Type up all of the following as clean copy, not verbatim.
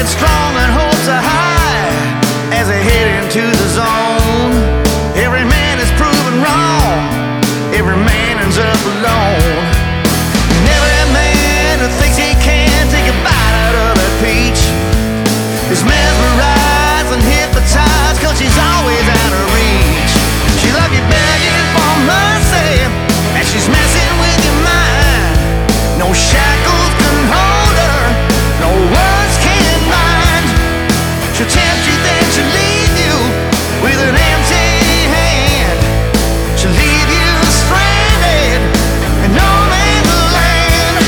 strong and hopes are high as they head into the zone. Every man is proven wrong, every man ends up alone. And every man who thinks he can take a bite out of that peach is mesmerized and hypnotized, 'cause she's always out of reach. She love you begging for mercy, and she's messing with your mind. No shackles can hold her, no words can bind. She'll tempt you, then she'll leave you with an empty hand. She'll leave you stranded in no man's land.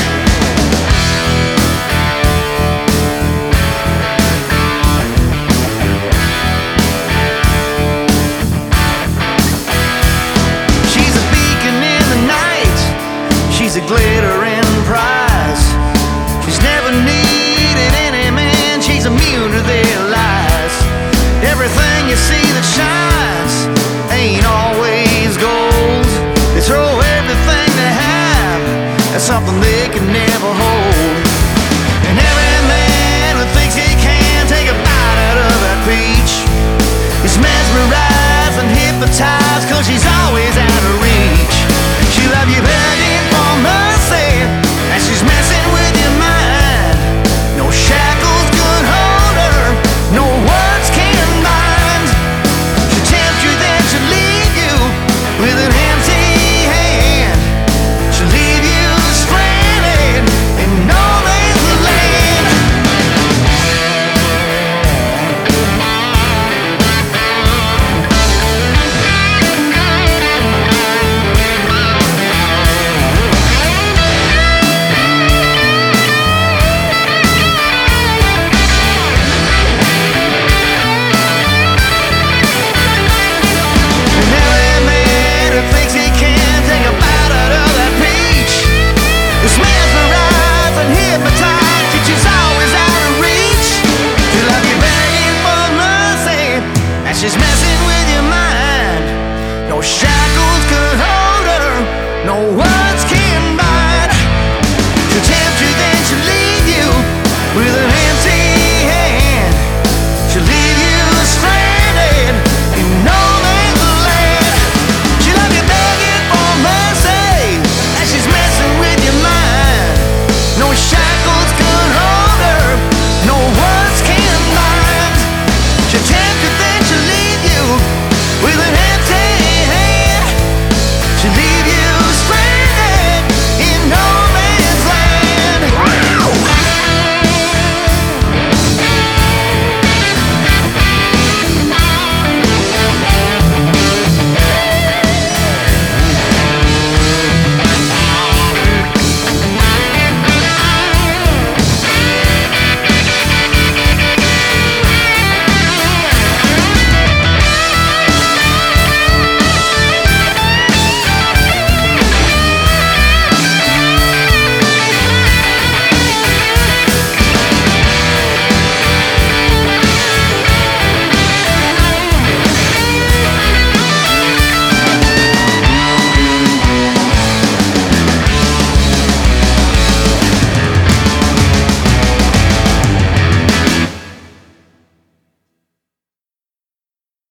She's a beacon in the night, she's a glittering prize. She's never needed any man, she's immune to their lies. Everything you see that shines ain't always gold. They throw everything they have at something they can never hold. And every man who thinks he can take a bite out of that peach is mesmerized and hypnotized, 'cause she's always out of reach. She love you better